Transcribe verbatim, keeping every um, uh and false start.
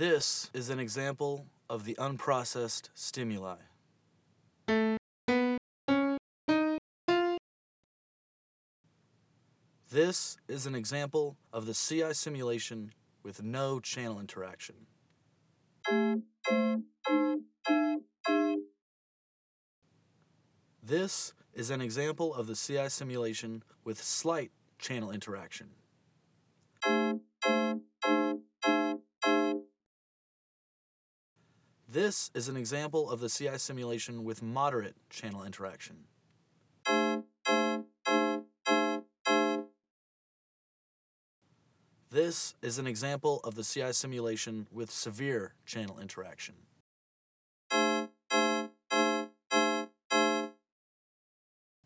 This is an example of the unprocessed stimuli. This is an example of the C I simulation with no channel interaction. This is an example of the C I simulation with slight channel interaction. This is an example of the C I simulation with moderate channel interaction. This is an example of the C I simulation with severe channel interaction.